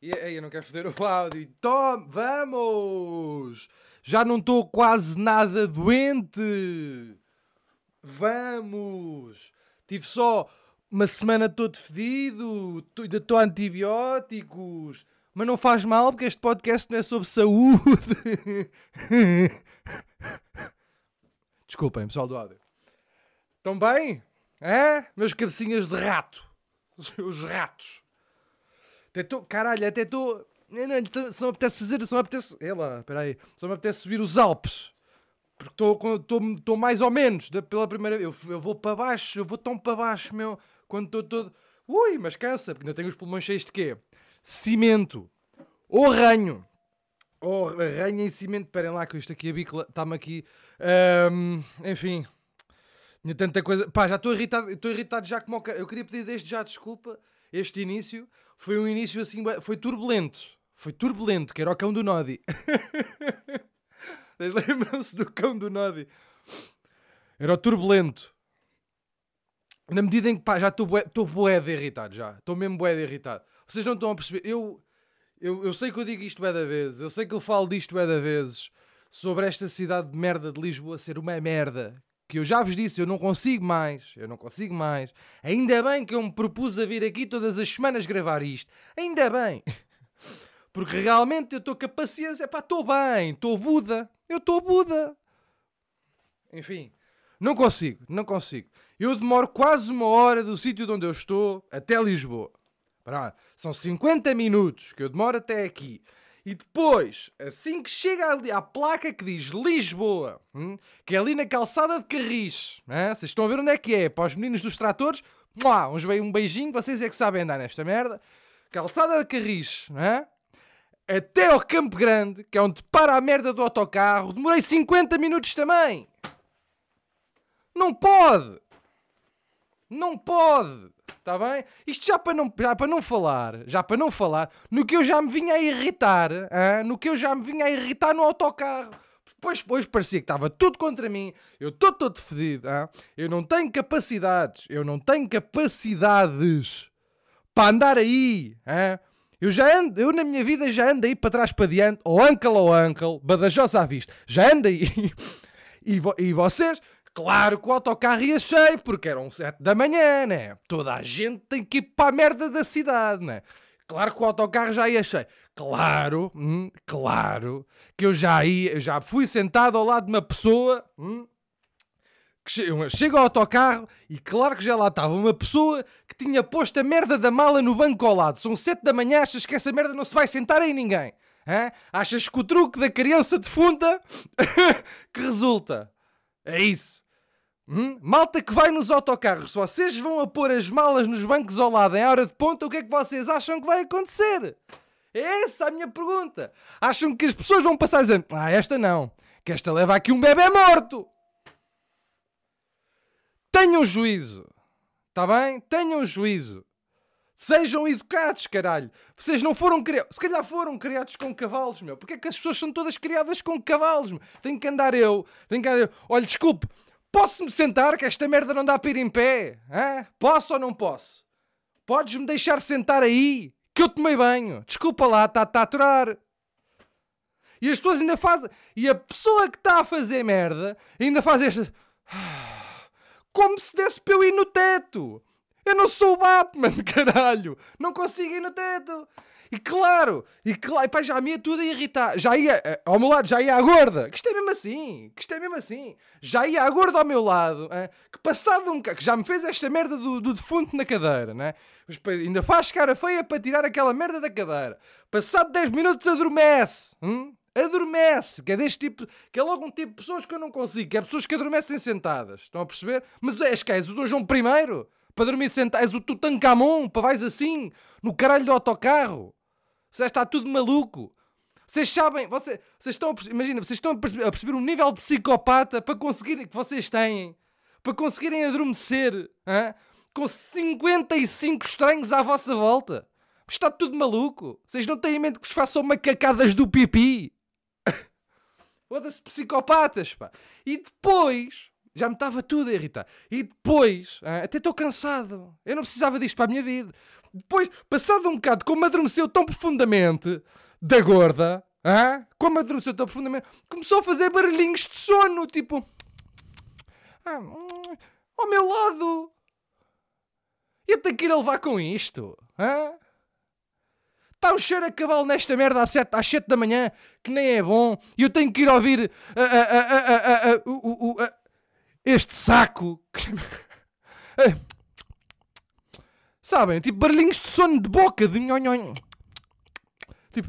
Eu não quero foder o áudio. Vamos! Já não estou quase nada doente. Vamos! Tive só uma semana todo fedido. Ainda estou a antibióticos. Mas não faz mal porque este podcast não é sobre saúde. Desculpem, pessoal do áudio. Estão bem? É? Meus cabecinhas de rato. Os ratos. Caralho, até estou... Se não me apetece fazer... Se não me apetece... Espera aí. Se não me apetece subir os Alpes. Porque estou mais ou menos. Pela primeira vez. Eu vou para baixo. Eu vou tão para baixo, meu. Quando estou todo... Ui, mas cansa. Porque ainda tenho os pulmões cheios de quê? Cimento. Ou ranho. Ou ranho em cimento. Esperem lá que isto aqui, a bicla... Está-me aqui... Enfim... Tinha tanta coisa... Pá, já estou irritado. Estou irritado já como... Eu queria pedir desde já desculpa. Este início... Foi um início assim... Foi turbulento. Foi turbulento. Que era o cão do Nodi. Lembram-se do cão do Nodi? Era o turbulento. Na medida em que... Pá, já estou bué de irritado já. Estou mesmo bué de irritado. Vocês não estão a perceber. Eu sei que eu digo isto bué da vezes. Eu sei que eu falo disto bué da vezes. Sobre esta cidade de merda de Lisboa ser uma merda. Que eu já vos disse, eu não consigo mais. Ainda bem que eu me propus a vir aqui todas as semanas gravar isto. Ainda bem. Porque realmente eu estou com a paciência. Pá, estou bem. Estou Buda. Eu estou Buda. Enfim. Não consigo. Eu demoro quase uma hora do sítio de onde eu estou até Lisboa. Pronto. São 50 minutos que eu demoro até aqui. E depois, assim que chega ali à placa que diz Lisboa, que é ali na calçada de Carris, vocês estão a ver onde é que é? Para os meninos dos tratores, um beijinho, vocês é que sabem andar nesta merda. Calçada de Carris, até ao Campo Grande, que é onde para a merda do autocarro, demorei 50 minutos também. Não pode. Está bem? Isto já para não falar no que eu já me vinha a irritar, no autocarro. Depois parecia que estava tudo contra mim. Eu estou todo fedido. Eu não tenho capacidades para andar aí. Eu na minha vida já ando aí para trás para diante, ou uncle, Badajoz à vista. Já ando aí. E vocês... Claro que o autocarro ia cheio, porque eram 7 da manhã, né? Toda a gente tem que ir para a merda da cidade, né? Claro que o autocarro já ia cheio. Claro que eu já fui sentado ao lado de uma pessoa que chega ao autocarro e claro que já lá estava uma pessoa que tinha posto a merda da mala no banco ao lado. São 7 da manhã, achas que essa merda não se vai sentar aí ninguém? Achas que o truque da criança defunta que resulta? É isso. Malta que vai nos autocarros, se vocês vão a pôr as malas nos bancos ao lado em hora de ponta, o que é que vocês acham que vai acontecer? É essa a minha pergunta. Acham que as pessoas vão passar dizendo, esta não, que esta leva aqui um bebê morto. Tenham juízo, está bem? Tenham juízo. Sejam educados, caralho. Vocês não foram criados, se calhar foram criados com cavalos, meu. Porque é que as pessoas são todas criadas com cavalos, meu? Tenho que andar eu. Olha, desculpe. Posso-me sentar que esta merda não dá para ir em pé? Posso ou não posso? Podes-me deixar sentar aí? Que eu tomei banho. Desculpa lá, está a aturar. E as pessoas ainda fazem... E a pessoa que está a fazer merda ainda faz esta... Como se desse para eu ir no teto. Eu não sou o Batman, caralho. Não consigo ir no teto. E claro, pá, já me ia tudo a irritar. Já ia, ao meu lado, já ia a gorda. Que isto é mesmo assim. Já ia a gorda ao meu lado. Que passado que já me fez esta merda do defunto na cadeira, né? Mas ainda faz cara feia para tirar aquela merda da cadeira. Passado 10 minutos adormece. Adormece. Que é deste tipo, que é logo um tipo de pessoas que eu não consigo. Que é pessoas que adormecem sentadas. Estão a perceber? Mas és o Dom João I? Para dormir sentado, és o Tutankhamon, para vais assim, no caralho do autocarro. Você está tudo maluco. Vocês sabem, vocês estão a perceber um nível de psicopata para conseguirem, que vocês têm, para conseguirem adormecer, com 55 estranhos à vossa volta. Está tudo maluco. Vocês não têm em mente que vos façam macacadas do pipi. Foda-se psicopatas, pá. E depois, Já me estava tudo a irritar. E depois, até estou cansado. Eu não precisava disto para a minha vida. Depois, passado um bocado, como me adormeceu tão profundamente da gorda, como me adormeceu tão profundamente, começou a fazer barulhinhos de sono, tipo... ao meu lado. Eu tenho que ir a levar com isto. Está um cheiro a cavalo nesta merda às 7 da manhã, que nem é bom, e eu tenho que ir ouvir este saco. Sabem? Tipo barulhinhos de sono de boca, de nhonhon. Tipo...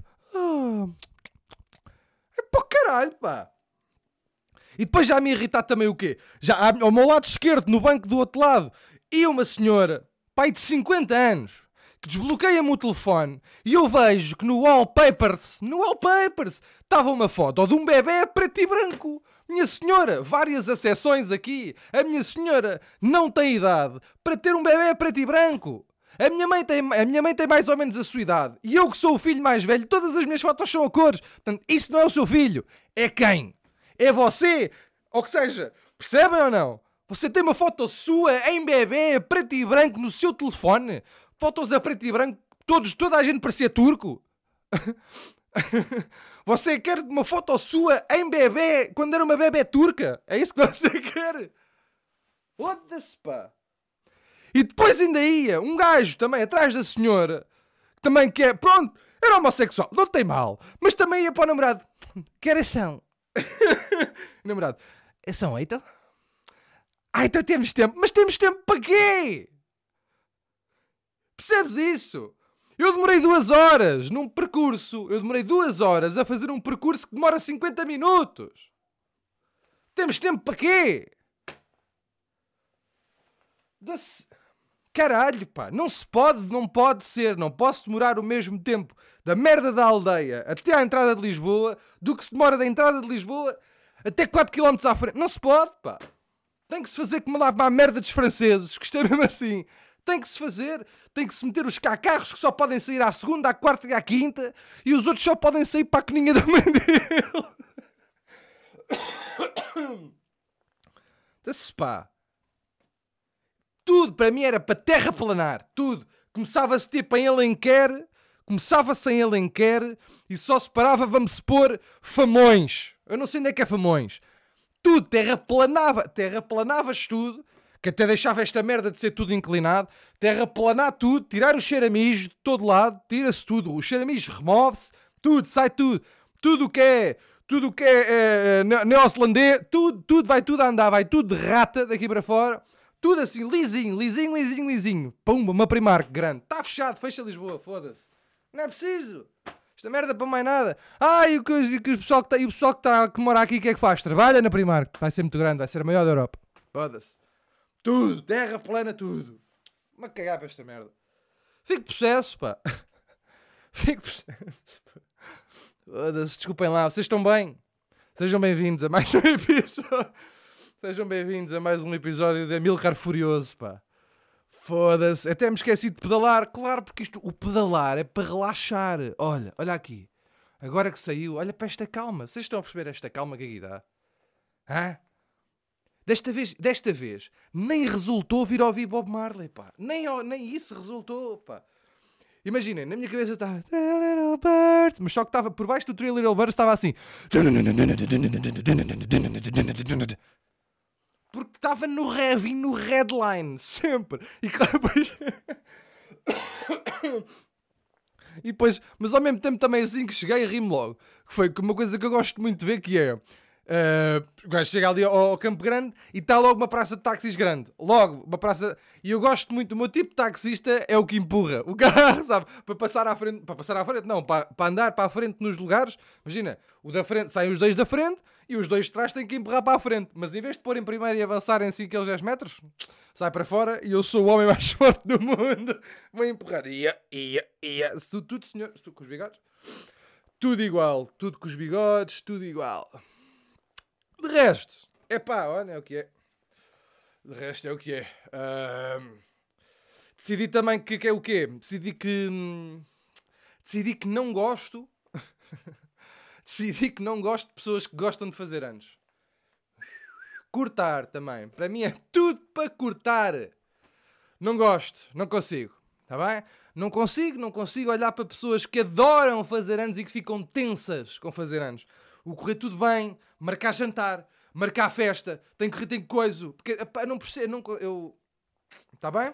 é para o caralho, pá. E depois já me irritar também o quê? Já ao meu lado esquerdo, no banco do outro lado, e uma senhora, pai de 50 anos, que desbloqueia-me o telefone e eu vejo que no wallpapers, estava uma foto de um bebê preto e branco. Minha senhora, várias acessões aqui. A minha senhora não tem idade para ter um bebê preto e branco. A minha mãe tem mais ou menos a sua idade. E eu que sou o filho mais velho, todas as minhas fotos são a cores. Portanto, isso não é o seu filho. É quem? É você. Ou que seja, percebem ou não? Você tem uma foto sua em bebê, preto e branco, no seu telefone. Fotos a preto e branco, toda a gente parecia turco. Você quer uma foto sua em bebê, quando era uma bebê turca? É isso que você quer? Foda-se, pá. E depois ainda ia um gajo também atrás da senhora, também que é, pronto, era homossexual, não tem mal, mas também ia para o namorado. Que horas são? Namorado, são 8? Então temos tempo. Mas temos tempo para quê? Percebes isso? Eu demorei 2 horas num percurso. Eu demorei 2 horas a fazer um percurso que demora 50 minutos. Temos tempo para quê? Caralho, pá. Não pode ser. Não posso demorar o mesmo tempo da merda da aldeia até à entrada de Lisboa do que se demora da entrada de Lisboa até 4 km à frente. Não se pode, pá. Tem que se fazer como lá para a merda dos franceses, que isto é mesmo assim. Tem que se fazer, tem que se meter os carros que só podem sair à segunda, à quarta e à quinta, e os outros só podem sair para a coninha da mãe dele. Desse pá. Tudo para mim era para terraplanar. Tudo. Começava-se tipo em Alenquer, e só se parava, vamos supor, Famões. Eu não sei onde é que é Famões. Tudo, terraplanavas tudo, que até deixava esta merda de ser tudo inclinado, terraplanar tudo, tirar o cheiramijo de todo lado, tira-se tudo, o cheiramijo remove-se, tudo, sai tudo, tudo o que é neozelandês, tudo, vai tudo a andar, vai tudo de rata daqui para fora, tudo assim, lisinho, pumba, uma Primark grande, está fechado, fecha Lisboa, foda-se, não é preciso. Esta merda para mais nada. E o pessoal que mora aqui, o que é que faz? Trabalha na Primark. Vai ser muito grande, vai ser a maior da Europa. Foda-se. Tudo, terra plana, tudo. Uma cagar para esta merda. Fico processo, pá. Foda-se, desculpem lá, vocês estão bem? Sejam bem-vindos a mais um episódio. De Amilcar Furioso, pá. Foda-se, até me esqueci de pedalar. Claro, porque o pedalar é para relaxar. Olha aqui. Agora que saiu, olha para esta calma. Vocês estão a perceber esta calma que aqui dá? Desta vez, nem resultou vir ouvir Bob Marley, pá. Nem isso resultou, pá. Imaginem, na minha cabeça estava Three Little Birds, mas só que estava por baixo do Three Little Birds estava assim. Porque estava no heavy, no headline, sempre. E claro, depois, mas ao mesmo tempo também assim que cheguei a rir-me logo. Que foi uma coisa que eu gosto muito de ver, que é... o gajo chega ali ao Campo Grande e está logo uma praça de táxis grande. Logo, uma praça... E eu gosto muito, o meu tipo de taxista é o que empurra o carro, sabe? Para passar à frente, não, para andar para a frente nos lugares. Imagina, o da frente, saem os 2 da frente e os 2 de trás têm que empurrar para a frente. Mas em vez de pôr em primeiro e avançarem assim aqueles 10 metros, sai para fora e eu sou o homem mais forte do mundo. Vou empurrar. Tudo, senhor. Estou com os bigodes. Tudo igual. Tudo com os bigodes. Tudo igual. De resto, olha, é o que é. De resto é o que é. Decidi também que é o quê? Decidi que não gosto. Decidi que não gosto de pessoas que gostam de fazer anos. Cortar também. Para mim é tudo para cortar. Não gosto, não consigo. Está bem? Não consigo olhar para pessoas que adoram fazer anos e que ficam tensas com fazer anos. O correr tudo bem, marcar jantar, marcar festa, tem que correr, tem coisa. Porque, epá, não percebo, está bem?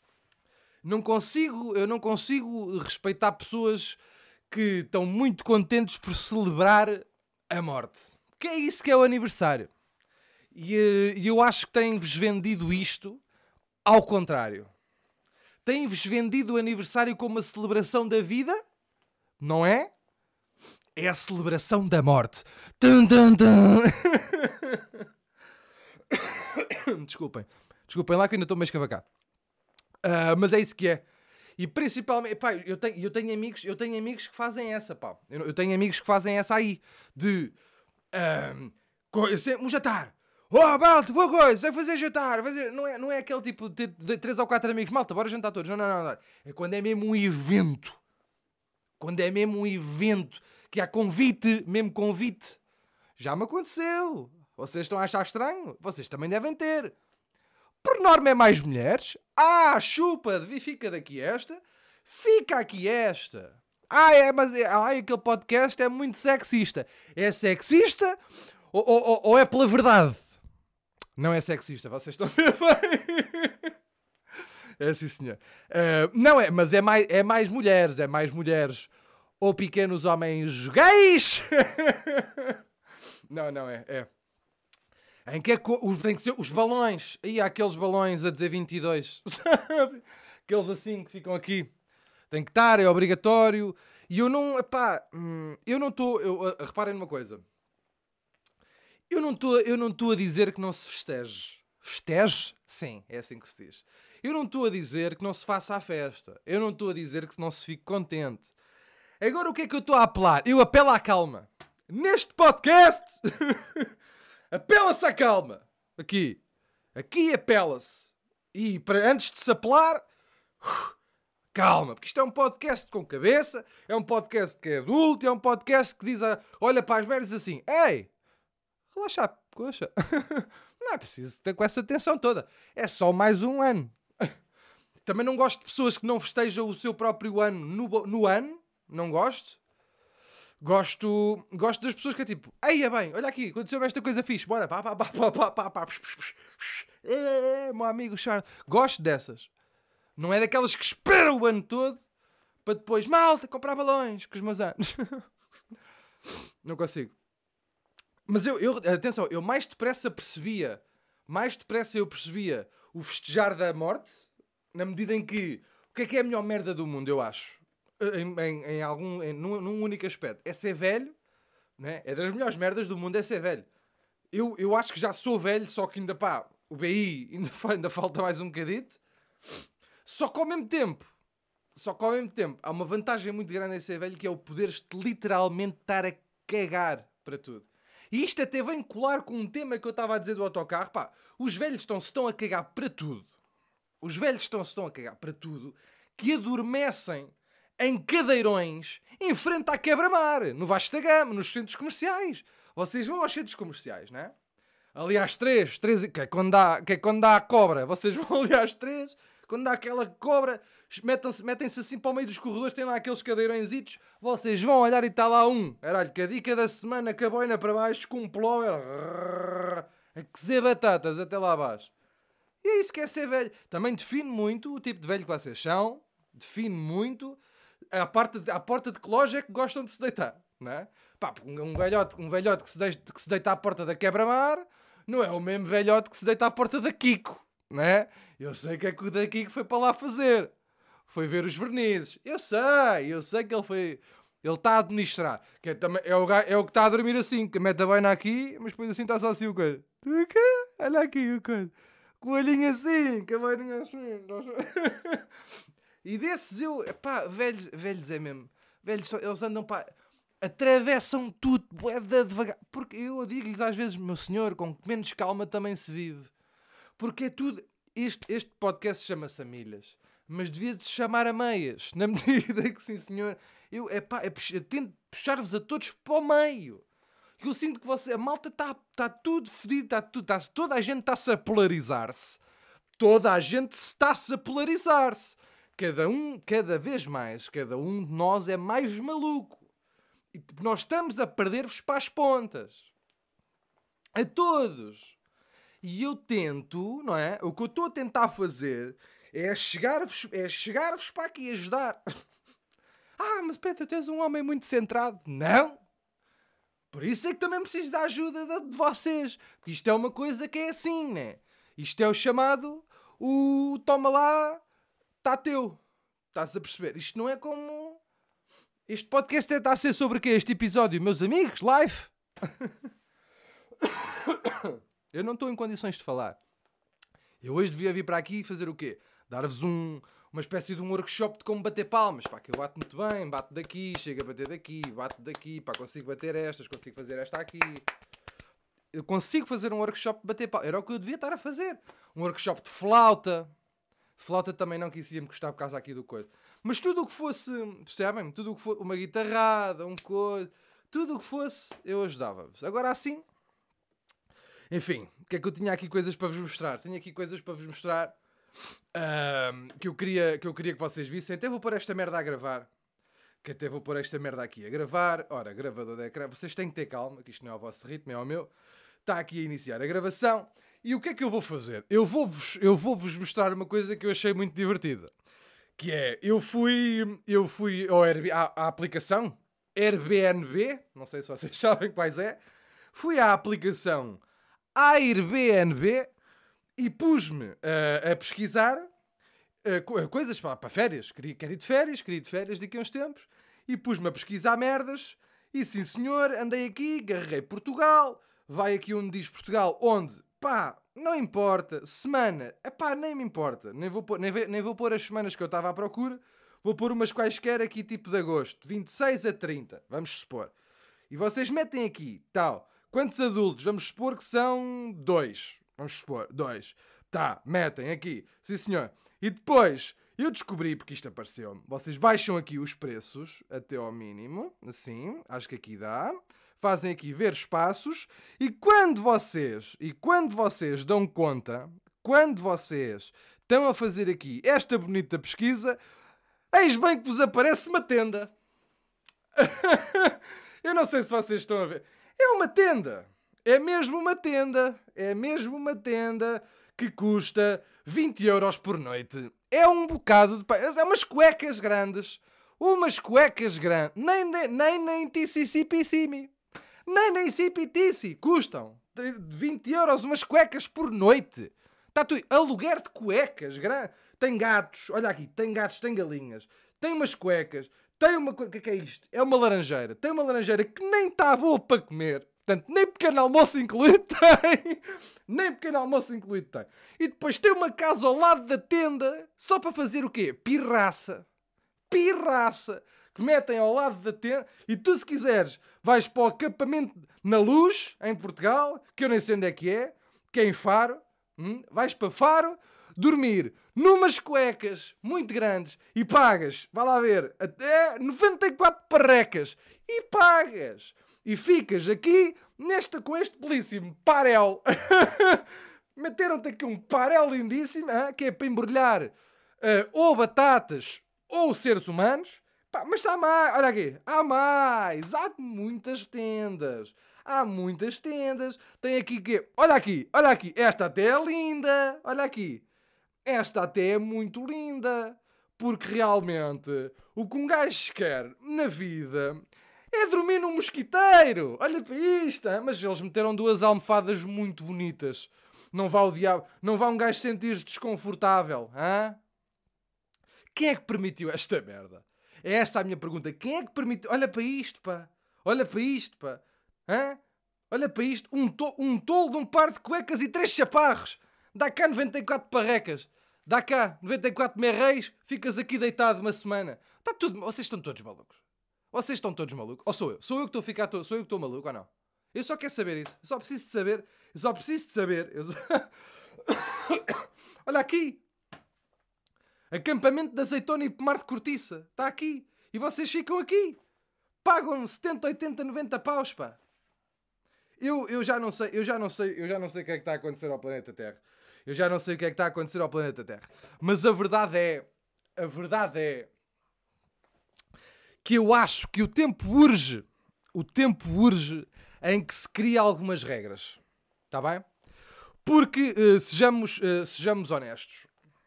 Eu não consigo respeitar pessoas que estão muito contentes por celebrar a morte. Que é isso que é o aniversário. E eu acho que têm-vos vendido isto ao contrário. Têm-vos vendido o aniversário como a celebração da vida, não é? É a celebração da morte. Tum, tum, tum. Desculpem lá que eu ainda estou meio escavacado. Mas é isso que é. E principalmente, pá, eu tenho amigos que fazem essa, pá. Eu tenho amigos que fazem essa aí. De um jantar. Oh, malta, boa coisa, é fazer jantar. Não é aquele tipo de 3 ou 4 amigos. Malta, bora jantar todos. Não. É quando é mesmo um evento. Quando é mesmo um evento. Que há convite, mesmo convite. Já me aconteceu. Vocês estão a achar estranho? Vocês também devem ter. Por norma é mais mulheres. Chupa, fica daqui esta. Fica aqui esta. Mas aquele podcast é muito sexista. É sexista ou é pela verdade? Não é sexista, vocês estão a ver bem. É sim, senhor. Não é, mas é mais mulheres. É mais mulheres ou pequenos homens gays. Não, é. Em que tem que ser os balões. Aí há aqueles balões a dizer 22. Sabe? Aqueles assim que ficam aqui. Tem que estar, é obrigatório. E eu não... eu não estou... Reparem numa coisa. Eu não estou a dizer que não se festeje. Festeje? Sim, é assim que se diz. Eu não estou a dizer que não se faça a festa. Eu não estou a dizer que não se fique contente. Agora o que é que eu estou a apelar? Eu apelo à calma. Neste podcast... Apela-se à calma. Aqui apela-se. E antes de se apelar, calma. Porque isto é um podcast com cabeça, é um podcast que é adulto, é um podcast que diz, olha para as merdas assim, ei, relaxa a coxa. Não é preciso ter com essa tensão toda. É só mais um ano. Também não gosto de pessoas que não festejam o seu próprio ano no ano. Não gosto. Gosto das pessoas que é tipo, é bem, olha aqui, aconteceu esta coisa fixe, bora, meu amigo Charles. Gosto dessas. Não é daquelas que esperam o ano todo para depois, malta, comprar balões com os meus anos. Não consigo. Mas atenção, eu mais depressa eu percebia o festejar da morte, na medida em que, o que é a melhor merda do mundo, eu acho? Num único aspecto. É ser velho, né? É das melhores merdas do mundo, é ser velho. Eu acho que já sou velho, só que ainda o BI ainda falta mais um bocadito. Só que ao mesmo tempo, há uma vantagem muito grande em ser velho, que é o poderes-te literalmente estar a cagar para tudo. E isto até vem colar com um tema que eu estava a dizer do autocarro. Os velhos estão a cagar para tudo. Os velhos estão a cagar para tudo, que adormecem em cadeirões em frente à quebra-mar, no Vasco da Gama, nos centros comerciais. Vocês vão aos centros comerciais, não é? Ali às 3, que é quando dá a cobra. Vocês vão ali às 3, quando dá aquela cobra, metem-se assim para o meio dos corredores, tem lá aqueles cadeirõezitos, vocês vão olhar e está lá um. Caralho, que a dica da semana, com a boina para baixo, com um plover, a cozer batatas até lá abaixo. E é isso que é ser velho. Também define muito o tipo de velho que vocês são, define muito à porta de que loja é que gostam de se deitar, não é? Um velhote que se deita à porta da quebra-mar não é o mesmo velhote que se deita à porta da Kiko, não é? Eu sei que é que o da Kiko foi para lá fazer. Foi ver os vernizes. Eu sei que ele está a administrar. Que é o que está a dormir assim, que mete a boina aqui, mas depois assim está só assim o coisa. Olha aqui o coisa. Com o olhinho assim, com a boininha assim. E desses velhos é mesmo. Velhos, eles andam atravessam tudo, devagar. Porque eu digo-lhes às vezes, meu senhor, com menos calma também se vive. Porque é tudo... Este podcast chama-se a milhas. Mas devia-se chamar a meias. Na medida que, sim senhor, eu tento puxar-vos a todos para o meio. Que eu sinto que a malta está tudo fedido, toda a gente está-se a polarizar-se. Toda a gente está-se a polarizar-se. Cada vez mais, cada um de nós é mais maluco. E nós estamos a perder-vos para as pontas. A todos. E eu tento, não é? O que eu estou a tentar fazer é chegar-vos para aqui e ajudar. Mas Pedro, tu és um homem muito centrado. Não! Por isso é que também preciso da ajuda de vocês. Porque isto é uma coisa que é assim, né? Isto é o chamado, toma lá, está teu. Estás a perceber? Isto não é como... Este podcast está a ser sobre o quê? Este episódio, meus amigos, live. Eu não estou em condições de falar. Eu hoje devia vir para aqui e fazer o quê? Dar-vos uma espécie de um workshop de como bater palmas. Pá, que eu bato muito bem, bato daqui, chego a bater daqui, bato daqui, pá, consigo bater estas, consigo fazer esta aqui. Eu consigo fazer um workshop de bater palmas. Era o que eu devia estar a fazer. Um workshop de flauta. Flauta também não, que isso ia-me custar por causa aqui do coisa. Mas tudo o que fosse, percebem? Tudo o que fosse, uma guitarrada, coisa, tudo o que fosse, eu ajudava-vos. Agora assim, enfim, o que é que eu tinha aqui coisas para vos mostrar? Tenho aqui coisas para vos mostrar que eu queria que vocês vissem. Até vou pôr esta merda a gravar. Até vou pôr esta merda aqui a gravar. Ora, gravador de ecrã. Vocês têm que ter calma, que isto não é o vosso ritmo, é o meu. Está aqui a iniciar a gravação. E o que é que eu vou fazer? Eu vou-vos mostrar uma coisa que eu achei muito divertida. Que é, eu fui à aplicação Airbnb, não sei se vocês sabem quais é. Fui à aplicação Airbnb e pus-me a pesquisar coisas para férias. Queria ir de férias daqui a uns tempos. E pus-me a pesquisar merdas. E sim senhor, andei aqui, carreguei Portugal. Vai aqui onde diz Portugal, onde... Pá, não importa. Semana. Epá, nem me importa. Nem vou pôr as semanas que eu estava à procura. Vou pôr umas quaisquer aqui tipo de agosto. 26 a 30. Vamos supor. E vocês metem aqui, tal. Quantos adultos? Vamos supor que são 2. Vamos supor, 2. Tá, metem aqui. Sim senhor. E depois, eu descobri, porque isto apareceu-me. Vocês baixam aqui os preços até ao mínimo. Assim. Acho que aqui dá. Fazem aqui ver espaços e quando vocês dão conta, quando vocês estão a fazer aqui esta bonita pesquisa, eis bem que vos aparece uma tenda. Eu não sei se vocês estão a ver. É uma tenda. É mesmo uma tenda. É mesmo uma tenda que custa 20 euros por noite. É um bocado de... É umas cuecas grandes. Umas cuecas grandes. Nem TCCPCimi. Nem CPTC custam 20 euros umas cuecas por noite. Está tudo. Aluguer de cuecas. Tem gatos. Olha aqui. Tem gatos, tem galinhas. Tem umas cuecas. Tem uma... O que é isto? É uma laranjeira. Tem uma laranjeira que nem está boa para comer. Portanto, nem pequeno almoço incluído tem. Nem pequeno almoço incluído tem. E depois tem uma casa ao lado da tenda só para fazer o quê? Pirraça. Que metem ao lado da tenda e tu, se quiseres, vais para o acampamento na Luz, em Portugal, que eu nem sei onde é, que é em Faro, vais para Faro, dormir numas cuecas muito grandes e pagas, vai lá ver, até 94 parrecas e pagas. E ficas aqui com este belíssimo parel. Meteram-te aqui um parel lindíssimo, que é para embrulhar ou batatas ou seres humanos. Pá, mas há mais, olha aqui, há muitas tendas. Tem aqui que, olha aqui, esta até é linda, olha aqui. Esta até é muito linda, porque realmente o que um gajo quer na vida é dormir num mosquiteiro. Olha para isto, mas eles meteram 2 almofadas muito bonitas. Não vá o diabo, não vá um gajo sentir-se desconfortável, hã? Quem é que permitiu esta merda? É esta a minha pergunta. Quem é que permitiu? Olha para isto, pá. Olha para isto, pá. Hã? Olha para isto. Um tolo de um par de cuecas e 3 chaparros. Dá cá 94 parrecas. Dá cá 94 merreis. Ficas aqui deitado uma semana. Está tudo... Vocês estão todos malucos. Ou sou eu? Sou eu que estou a ficar... Sou eu que estou maluco ou não? Eu só quero saber isso. Eu só preciso de saber. Olha aqui. Acampamento de azeitona e pomar de cortiça. Está aqui. E vocês ficam aqui. Pagam 70, 80, 90 paus, pá. eu já não sei o que é que está a acontecer ao planeta Terra. Eu já não sei o que é que está a acontecer ao planeta Terra. Mas a verdade é que eu acho que o tempo urge em que se crie algumas regras. Está bem? Porque, sejamos honestos,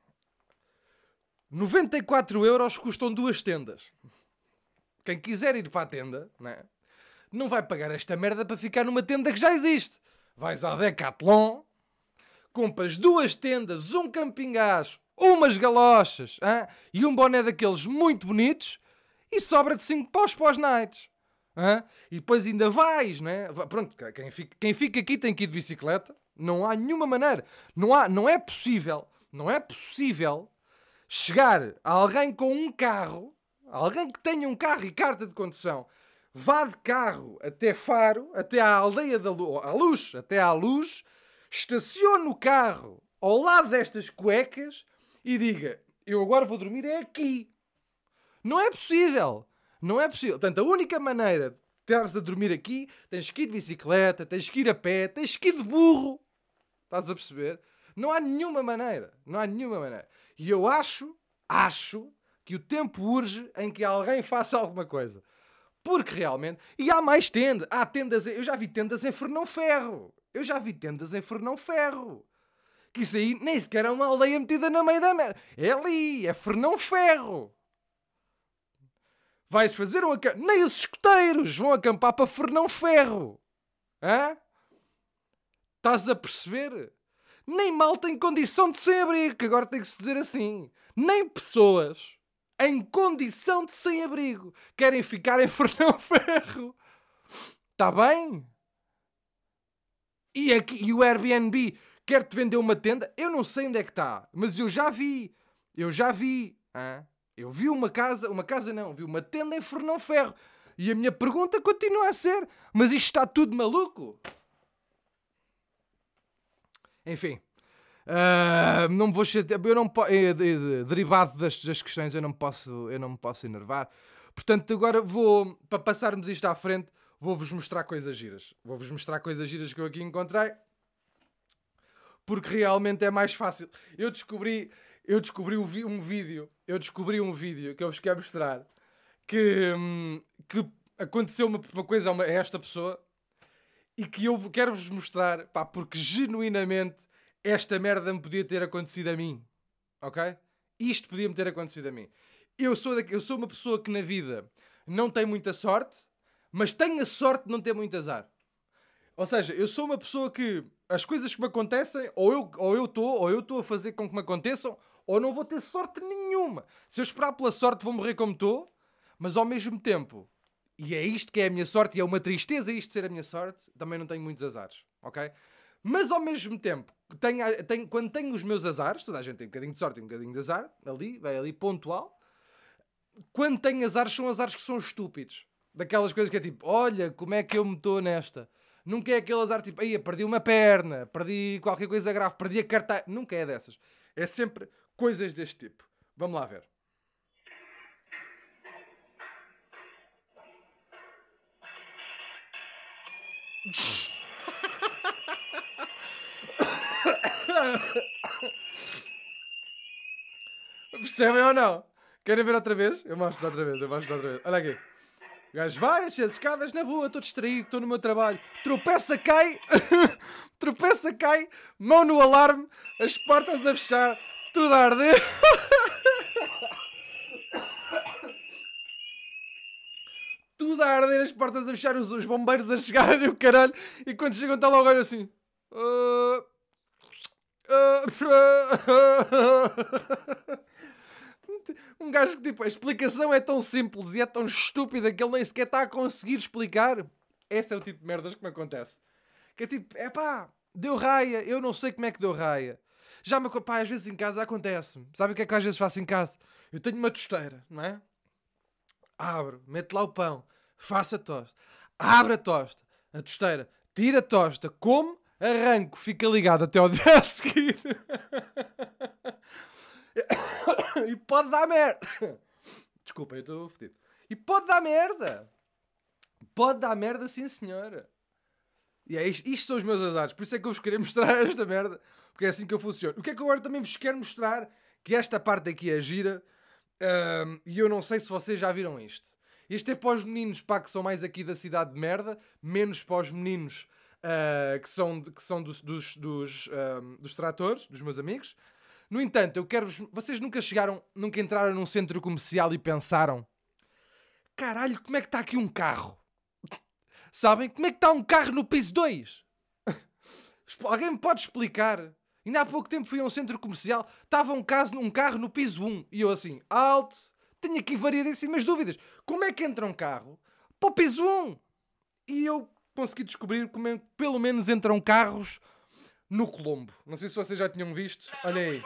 94€ custam 2 tendas. Quem quiser ir para a tenda, não vai pagar esta merda para ficar numa tenda que já existe. Vais à Decathlon, compras 2 tendas, um camping gás, umas galochas e um boné daqueles muito bonitos e sobra-te 5 paus para os nights. E depois ainda vais, Pronto, quem fica aqui tem que ir de bicicleta. Não há nenhuma maneira. Não é possível chegar a alguém com um carro, alguém que tenha um carro e carta de condução, vá de carro até Faro, até à aldeia da Luz, até à Luz, estacione o carro ao lado destas cuecas e diga: eu agora vou dormir é aqui. Não é possível. Não é possível. Portanto, a única maneira de estares a dormir aqui, tens que ir de bicicleta, tens que ir a pé, tens que ir de burro. Estás a perceber? Não há nenhuma maneira. E eu acho que o tempo urge em que alguém faça alguma coisa. Porque realmente... E há mais tendas. Há tendas... Eu já vi tendas em Fernão-Ferro. Que isso aí nem sequer é uma aldeia metida no meio da merda. É ali. É Fernão-Ferro. Vais fazer um acampamento. Nem os escoteiros vão acampar para Fernão-Ferro. Estás a perceber? Nem mal tem condição de sem-abrigo, que agora tem que se dizer assim. Nem pessoas em condição de sem-abrigo querem ficar em Fernão-Ferro. Está bem? E o Airbnb quer-te vender uma tenda? Eu não sei onde é que está, mas eu já vi. Eu vi vi uma tenda em Fernão-Ferro. E a minha pergunta continua a ser: mas isto está tudo maluco? Enfim, não me vou chatear, derivado das questões, eu não me posso enervar. Portanto, agora para passarmos isto à frente, vou-vos mostrar coisas giras. Que eu aqui encontrei, porque realmente é mais fácil. Eu descobri um vídeo que eu vos quero mostrar, que aconteceu uma coisa a esta pessoa, e que eu quero-vos mostrar, porque genuinamente esta merda me podia ter acontecido a mim. Ok? Isto podia-me ter acontecido a mim. Eu sou uma pessoa que na vida não tem muita sorte, mas tenho a sorte de não ter muito azar. Ou seja, eu sou uma pessoa que as coisas que me acontecem, ou eu estou a fazer com que me aconteçam, ou não vou ter sorte nenhuma. Se eu esperar pela sorte, vou morrer como estou, mas ao mesmo tempo... E é isto que é a minha sorte, e é uma tristeza isto ser a minha sorte, também não tenho muitos azares, ok? Mas ao mesmo tempo, quando tenho os meus azares, toda a gente tem um bocadinho de sorte e um bocadinho de azar, vai ali pontual. Quando tenho azares, são azares que são estúpidos. Daquelas coisas que é tipo, olha, como é que eu me estou nesta? Nunca é aquele azar tipo, aí perdi uma perna, perdi qualquer coisa grave, perdi a carta. Nunca é dessas. É sempre coisas deste tipo. Vamos lá ver. Percebem ou não? Querem ver outra vez? Eu mostro outra vez. Olha aqui. O gajo vai, desce as escadas na rua, estou distraído, estou no meu trabalho. Tropeça, cai. Mão no alarme, as portas a fechar, tudo a arder. Tudo a arder, as portas a fechar, os bombeiros a chegarem, o caralho. E quando chegam está lá o gajo assim... Um gajo que tipo, a explicação é tão simples e é tão estúpida que ele nem sequer está a conseguir explicar. Esse é o tipo de merdas que me acontece. Que é tipo, deu raia, eu não sei como é que deu raia. Às vezes em casa acontece-me. Sabe o que é que às vezes faço em casa? Eu tenho uma tosteira, não é? Abro, meto lá o pão, faço a tosta, abre a tosta, a tosteira, tira a tosta, como, arranco, fica ligado até ao dia a seguir. E pode dar merda. Desculpa, eu estou fedido. E pode dar merda. Pode dar merda, sim senhora. E é isto são os meus azares. Por isso é que eu vos queria mostrar esta merda. Porque é assim que eu funciono. O que é que eu agora também vos quero mostrar? Que esta parte aqui é gira. E eu não sei se vocês já viram isto. Isto é para os meninos, pá, que são mais aqui da cidade de merda. Menos para os meninos que são dos tratores, dos meus amigos. No entanto, eu quero-vos... Vocês nunca entraram num centro comercial e pensaram: caralho, como é que está aqui um carro? Sabem? Como é que está um carro no piso 2? Alguém me pode explicar? Ainda há pouco tempo fui a um centro comercial, estava um carro no piso 1. E eu assim, alto, tenho aqui variedíssimas dúvidas. Como é que entra um carro para o piso 1? E eu consegui descobrir como é que pelo menos entram carros no Colombo. Não sei se vocês já tinham visto. Olha aí.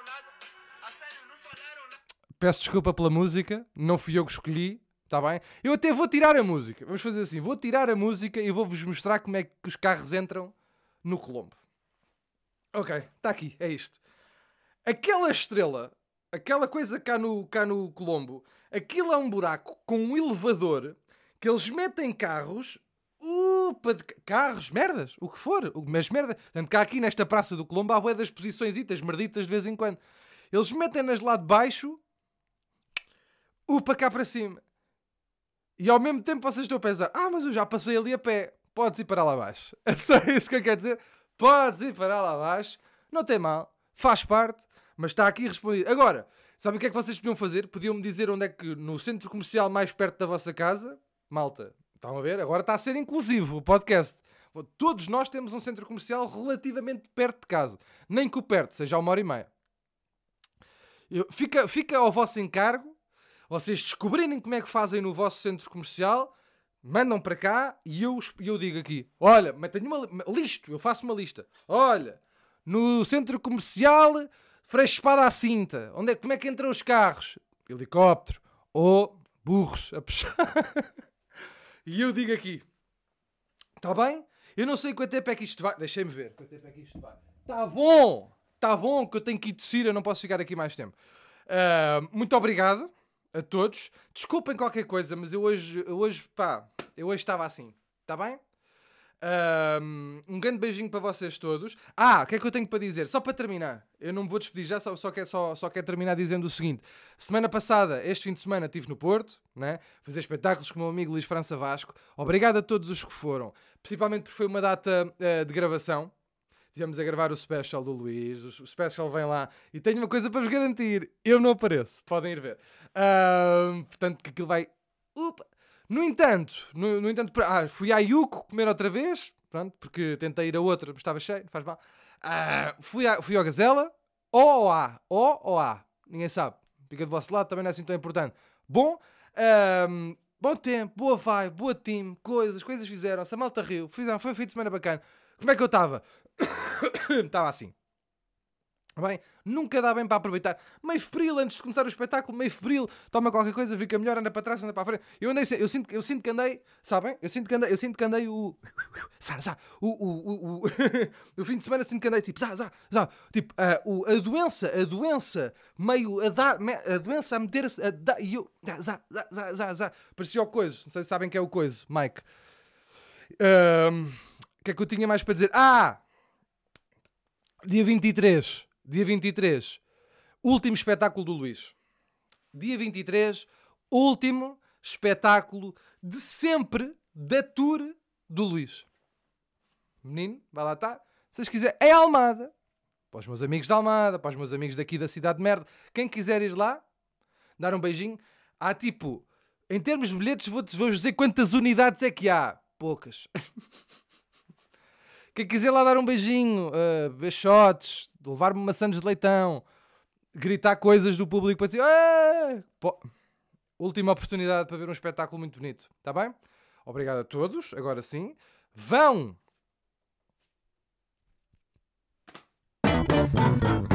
Peço desculpa pela música, não fui eu que escolhi. Está bem? Eu até vou tirar a música. Vamos fazer assim. Vou tirar a música e vou-vos mostrar como é que os carros entram no Colombo. Ok, está aqui. É isto. Aquela estrela, aquela coisa cá no Colombo, aquilo é um buraco com um elevador que eles metem carros... carros, merdas, o que for. Mas merda. Portanto, cá aqui nesta praça do Colombo há bué das posiçõesitas, merditas de vez em quando. Eles metem-nas lá de baixo... para cá para cima. E ao mesmo tempo vocês estão a pensar: mas eu já passei ali a pé. Podes ir para lá abaixo. É só isso que eu quero dizer. Podes ir para lá abaixo. Não tem mal. Faz parte. Mas está aqui respondido. Agora, sabem o que é que vocês podiam fazer? Podiam-me dizer onde é que, no centro comercial mais perto da vossa casa... Malta, estão a ver? Agora está a ser inclusivo o podcast. Todos nós temos um centro comercial relativamente perto de casa. Nem que o perto seja 1h30. Fica ao vosso encargo. Vocês descobrirem como é que fazem no vosso centro comercial, mandam para cá e eu digo aqui: olha, mas tenho eu faço uma lista. Olha, no centro comercial, Freixo Espada à Cinta. Como é que entram os carros? Helicóptero ou burros a puxar. E eu digo aqui: está bem? Eu não sei quanto tempo é que isto vai. Deixem-me ver quanto tempo é que isto vai. Está bom que eu tenho que ir tossir, eu não posso ficar aqui mais tempo. Muito obrigado a todos. Desculpem qualquer coisa, mas eu hoje estava assim. Está bem? Um grande beijinho para vocês todos. O que é que eu tenho para dizer? Só para terminar. Eu não me vou despedir já, só quero terminar dizendo o seguinte. Semana passada, este fim de semana, estive no Porto, né? Fazer espetáculos com o meu amigo Luís França Vasco. Obrigado a todos os que foram. Principalmente porque foi uma data de gravação. Estivemos a gravar o special do Luís. O special vem lá. E tenho uma coisa para vos garantir. Eu não apareço. Podem ir ver. Portanto, que aquilo vai... No entanto, fui à Yuko comer outra vez. Pronto, porque tentei ir a outra, mas estava cheio. Não faz mal. Fui ao Gazela. O ou A. Ninguém sabe. Fica do vosso lado. Também não é assim tão importante. Bom. Bom tempo. Boa vibe. Boa team. Coisas fizeram-se. A malta riu. Foi um fim de semana bacana. Como é que eu estava? Estava assim. Bem, nunca dá bem para aproveitar. Meio febril, antes de começar o espetáculo, meio febril, toma qualquer coisa, fica melhor, anda para trás, anda para a frente. Eu sinto que andei, sabem? Eu sinto que andei o fim de semana, sinto que andei tipo, tipo, a doença meio a dar, a doença a meter-se, a dar, e eu, parecia o coiso, não sei se sabem que é o coiso, Mike. O que é que eu tinha mais para dizer? Dia 23, último espetáculo do Luís. Dia 23, último espetáculo de sempre da tour do Luís. Menino, vai lá estar. Se vocês quiserem, é Almada. Para os meus amigos de Almada, para os meus amigos daqui da cidade de merda. Quem quiser ir lá, dar um beijinho. Em termos de bilhetes, vou-vos dizer quantas unidades é que há. Poucas. Quem quiser lá dar um beijinho, beijotes, levar-me maçãs de leitão, gritar coisas do público para dizer última oportunidade para ver um espetáculo muito bonito, está bem? Obrigado a todos, agora sim. Vão!